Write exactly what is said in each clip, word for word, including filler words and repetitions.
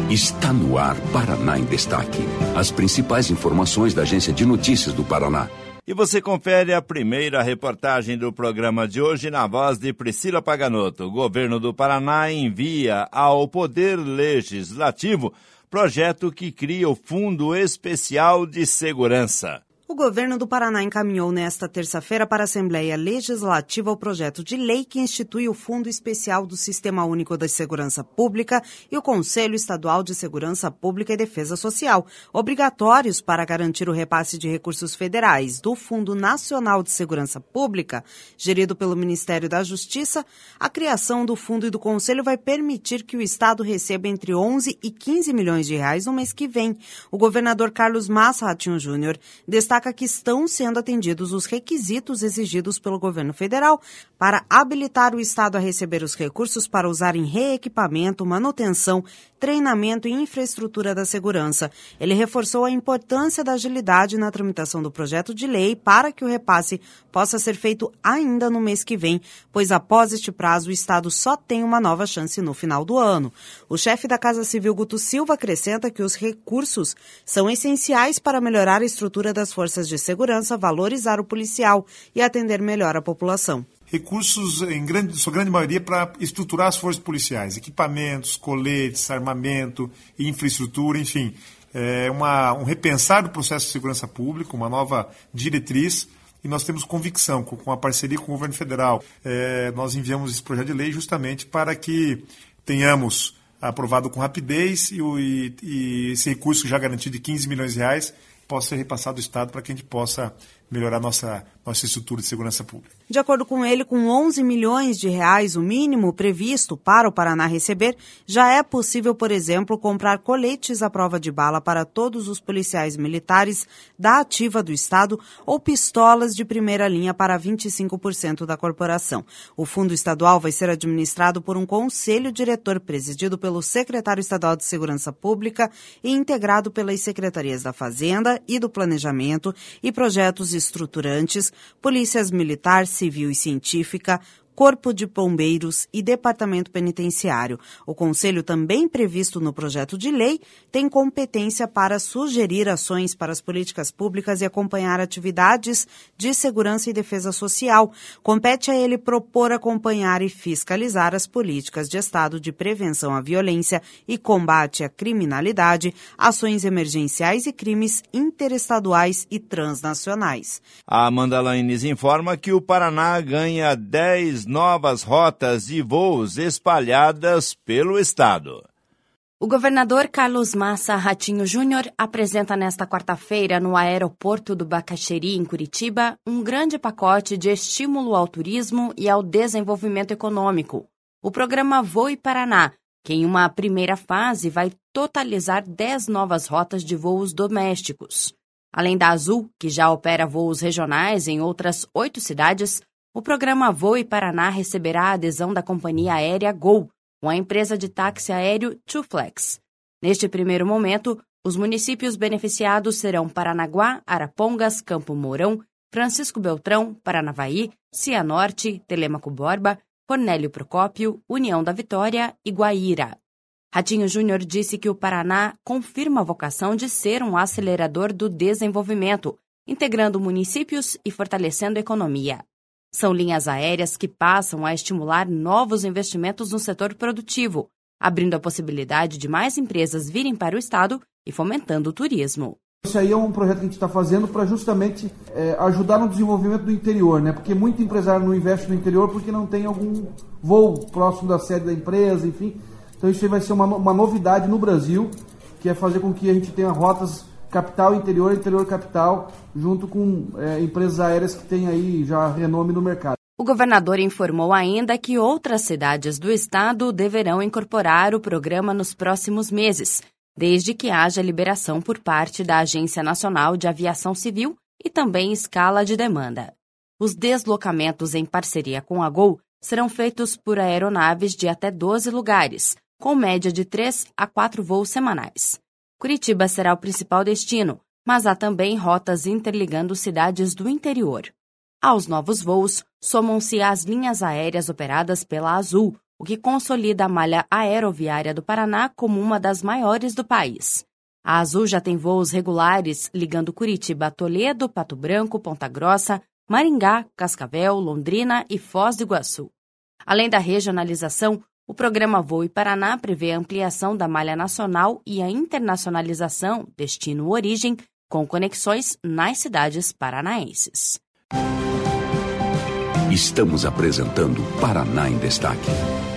Está no ar Paraná em Destaque. As principais informações da Agência de Notícias do Paraná. E você confere a primeira reportagem do programa de hoje na voz de Priscila Paganotto. O governo do Paraná envia ao Poder Legislativo projeto que cria o Fundo Especial de Segurança. O governo do Paraná encaminhou nesta terça-feira para a Assembleia Legislativa o projeto de lei que institui o Fundo Especial do Sistema Único de Segurança Pública e o Conselho Estadual de Segurança Pública e Defesa Social, obrigatórios para garantir o repasse de recursos federais do Fundo Nacional de Segurança Pública, gerido pelo Ministério da Justiça. A criação do fundo e do Conselho vai permitir que o Estado receba entre onze e quinze milhões de reais no mês que vem. O governador Carlos Massa Ratinho Júnior destaca que estão sendo atendidos os requisitos exigidos pelo governo federal para habilitar o Estado a receber os recursos para usar em reequipamento, manutenção, treinamento e infraestrutura da segurança. Ele reforçou a importância da agilidade na tramitação do projeto de lei para que o repasse possa ser feito ainda no mês que vem, pois após este prazo o Estado só tem uma nova chance no final do ano. O chefe da Casa Civil, Guto Silva, acrescenta que os recursos são essenciais para melhorar a estrutura das forças de segurança, valorizar o policial e atender melhor a população. Recursos, em grande, sua grande maioria, para estruturar as forças policiais, equipamentos, coletes, armamento, infraestrutura, enfim. É uma, um repensar do processo de segurança pública, uma nova diretriz, e nós temos convicção, com, com a parceria com o governo federal. É, nós enviamos esse projeto de lei justamente para que tenhamos aprovado com rapidez e, e, e esse recurso já garantido de quinze milhões de reais possa ser repassado ao Estado para que a gente possa melhorar nossa, nossa estrutura de segurança pública. De acordo com ele, com onze milhões de reais, o mínimo previsto para o Paraná receber, já é possível, por exemplo, comprar coletes à prova de bala para todos os policiais militares da ativa do Estado ou pistolas de primeira linha para vinte e cinco por cento da corporação. O fundo estadual vai ser administrado por um conselho diretor presidido pelo secretário estadual de Segurança Pública e integrado pelas secretarias da Fazenda e do Planejamento e projetos estruturantes, polícias militar, civil e científica, Corpo de Bombeiros e Departamento Penitenciário. O Conselho, também previsto no projeto de lei, tem competência para sugerir ações para as políticas públicas e acompanhar atividades de segurança e defesa social. Compete a ele propor, acompanhar e fiscalizar as políticas de Estado de prevenção à violência e combate à criminalidade, ações emergenciais e crimes interestaduais e transnacionais. A Amanda Laines informa que o Paraná ganha dez novas rotas de voos espalhadas pelo estado. O governador Carlos Massa Ratinho Júnior apresenta nesta quarta-feira no aeroporto do Bacaxeri, em Curitiba, um grande pacote de estímulo ao turismo e ao desenvolvimento econômico. O programa Voe Paraná, que em uma primeira fase vai totalizar dez novas rotas de voos domésticos. Além da Azul, que já opera voos regionais em outras oito cidades, o programa Voe Paraná receberá a adesão da companhia aérea Gol, com a empresa de táxi aéreo Tuflex. Neste primeiro momento, os municípios beneficiados serão Paranaguá, Arapongas, Campo Mourão, Francisco Beltrão, Paranavaí, Cianorte, Telêmaco Borba, Cornélio Procópio, União da Vitória e Guaíra. Ratinho Júnior disse que o Paraná confirma a vocação de ser um acelerador do desenvolvimento, integrando municípios e fortalecendo a economia. São linhas aéreas que passam a estimular novos investimentos no setor produtivo, abrindo a possibilidade de mais empresas virem para o estado e fomentando o turismo. Isso aí é um projeto que a gente está fazendo para justamente é, ajudar no desenvolvimento do interior, né? Porque muito empresário não investe no interior porque não tem algum voo próximo da sede da empresa, enfim. Então isso aí vai ser uma, uma novidade no Brasil, que é fazer com que a gente tenha rotas capital, interior, interior, capital, junto com é, empresas aéreas que têm aí já renome no mercado. O governador informou ainda que outras cidades do estado deverão incorporar o programa nos próximos meses, desde que haja liberação por parte da Agência Nacional de Aviação Civil e também escala de demanda. Os deslocamentos em parceria com a Gol serão feitos por aeronaves de até doze lugares, com média de três a quatro voos semanais. Curitiba será o principal destino, mas há também rotas interligando cidades do interior. Aos novos voos, somam-se as linhas aéreas operadas pela Azul, o que consolida a malha aeroviária do Paraná como uma das maiores do país. A Azul já tem voos regulares ligando Curitiba a Toledo, Pato Branco, Ponta Grossa, Maringá, Cascavel, Londrina e Foz do Iguaçu. Além da regionalização, o programa Voe Paraná prevê a ampliação da malha nacional e a internacionalização destino-origem com conexões nas cidades paranaenses. Estamos apresentando Paraná em Destaque.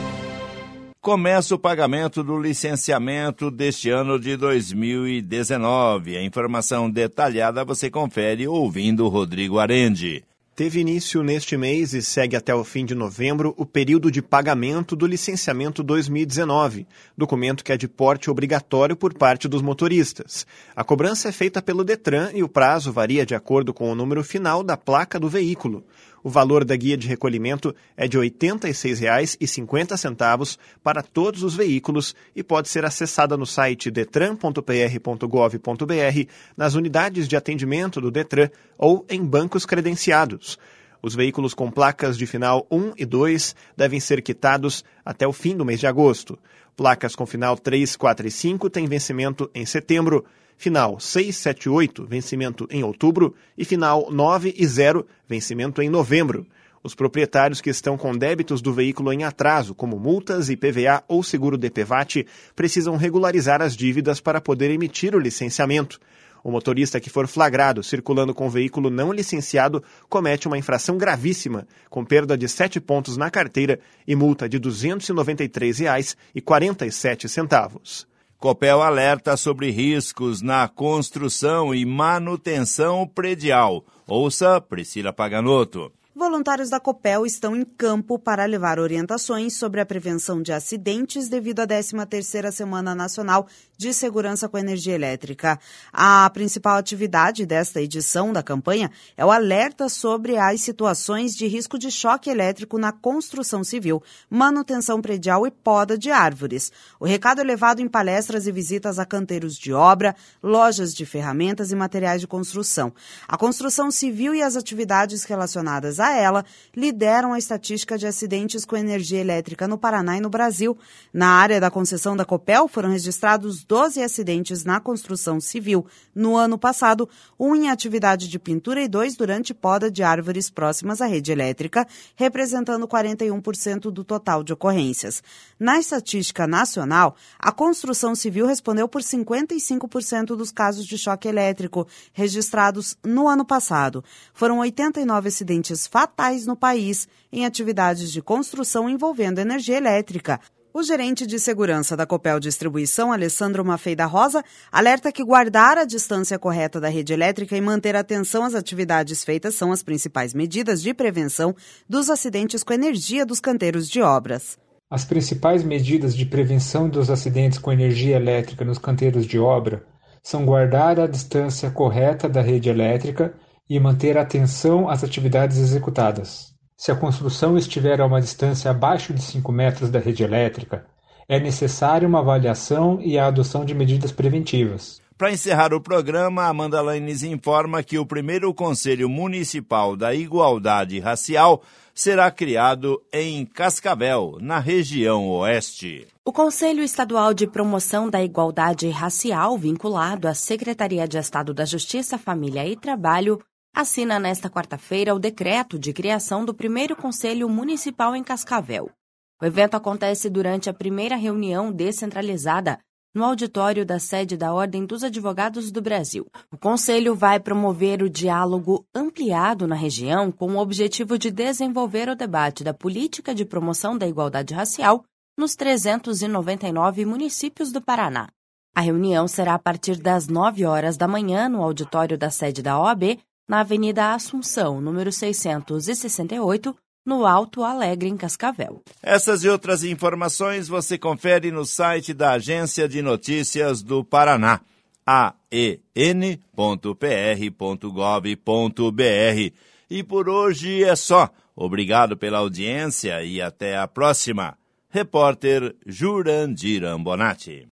Começa o pagamento do licenciamento deste ano de dois mil e dezenove. A informação detalhada você confere ouvindo Rodrigo Arendi. Teve início neste mês e segue até o fim de novembro o período de pagamento do licenciamento dois mil e dezenove, documento que é de porte obrigatório por parte dos motoristas. A cobrança é feita pelo Detran e o prazo varia de acordo com o número final da placa do veículo. O valor da guia de recolhimento é de oitenta e seis reais e cinquenta centavos para todos os veículos e pode ser acessada no site detran ponto p r ponto gov ponto b r, nas unidades de atendimento do Detran ou em bancos credenciados. Os veículos com placas de final um e dois devem ser quitados até o fim do mês de agosto. Placas com final três, quatro e cinco têm vencimento em setembro. Final seis, sete e oito, vencimento em outubro, e final nove e zero, vencimento em novembro. Os proprietários que estão com débitos do veículo em atraso, como multas, I P V A ou seguro D P V A T, precisam regularizar as dívidas para poder emitir o licenciamento. O motorista que for flagrado circulando com o veículo não licenciado comete uma infração gravíssima, com perda de sete pontos na carteira e multa de duzentos e noventa e três reais e quarenta e sete centavos. Copel alerta sobre riscos na construção e manutenção predial. Ouça Priscila Paganoto. Voluntários da Copel estão em campo para levar orientações sobre a prevenção de acidentes devido à décima terceira Semana Nacional de Segurança com Energia Elétrica. A principal atividade desta edição da campanha é o alerta sobre as situações de risco de choque elétrico na construção civil, manutenção predial e poda de árvores. O recado é levado em palestras e visitas a canteiros de obra, lojas de ferramentas e materiais de construção. A construção civil e as atividades relacionadas a ela lideram a estatística de acidentes com energia elétrica no Paraná e no Brasil. Na área da concessão da Copel foram registrados doze acidentes na construção civil no ano passado, um em atividade de pintura e dois durante poda de árvores próximas à rede elétrica, representando quarenta e um por cento do total de ocorrências. Na estatística nacional, a construção civil respondeu por cinquenta e cinco por cento dos casos de choque elétrico registrados no ano passado. Foram oitenta e nove acidentes fatais no país em atividades de construção envolvendo energia elétrica. O gerente de segurança da Copel Distribuição, Alessandro Maffei da Rosa, alerta que guardar a distância correta da rede elétrica e manter atenção às atividades feitas são as principais medidas de prevenção dos acidentes com energia dos canteiros de obras. As principais medidas de prevenção dos acidentes com energia elétrica nos canteiros de obra são guardar a distância correta da rede elétrica e manter atenção às atividades executadas. Se a construção estiver a uma distância abaixo de cinco metros da rede elétrica, é necessária uma avaliação e a adoção de medidas preventivas. Para encerrar o programa, Amanda Lanes informa que o primeiro Conselho Municipal da Igualdade Racial será criado em Cascavel, na região oeste. O Conselho Estadual de Promoção da Igualdade Racial, vinculado à Secretaria de Estado da Justiça, Família e Trabalho, assina nesta quarta-feira o decreto de criação do primeiro Conselho Municipal em Cascavel. O evento acontece durante a primeira reunião descentralizada no auditório da sede da Ordem dos Advogados do Brasil. O Conselho vai promover o diálogo ampliado na região com o objetivo de desenvolver o debate da política de promoção da igualdade racial nos trezentos e noventa e nove municípios do Paraná. A reunião será a partir das nove horas da manhã no auditório da sede da O A B, na Avenida Assunção, número seiscentos e sessenta e oito, no Alto Alegre, em Cascavel. Essas e outras informações você confere no site da Agência de Notícias do Paraná, a e n ponto p r ponto gov ponto b r. E por hoje é só. Obrigado pela audiência e até a próxima. Repórter Jurandir Ambonati.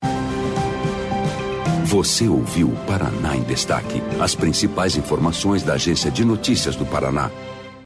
Você ouviu Paraná em Destaque, as principais informações da Agência de Notícias do Paraná.